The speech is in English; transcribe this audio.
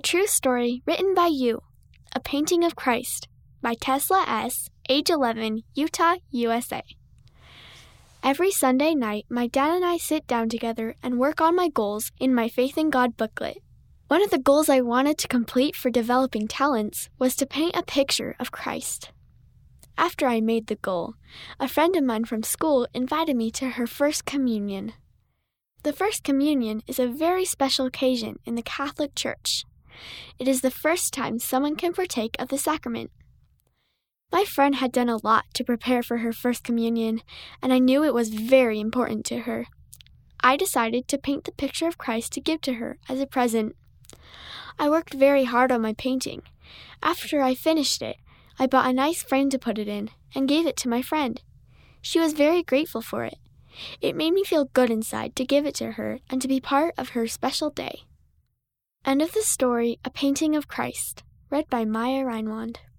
true story written by you. A Painting of Christ by Tesla S., age 11, Utah, USA. Every Sunday night, my dad and I sit down together and work on my goals in my Faith in God booklet. One of the goals I wanted to complete for developing talents was to paint a picture of Christ. After I made the goal, a friend of mine from school invited me to her First Communion. The First Communion is a very special occasion in the Catholic Church. It is the first time someone can partake of the sacrament. My friend had done a lot to prepare for her First Communion, and I knew it was very important to her. I decided to paint the picture of Christ to give to her as a present. I worked very hard on my painting. After I finished it, I bought a nice frame to put it in and gave it to my friend. She was very grateful for it. It made me feel good inside to give it to her and to be part of her special day. End of the story, A Painting of Christ, read by Maya Reinwand.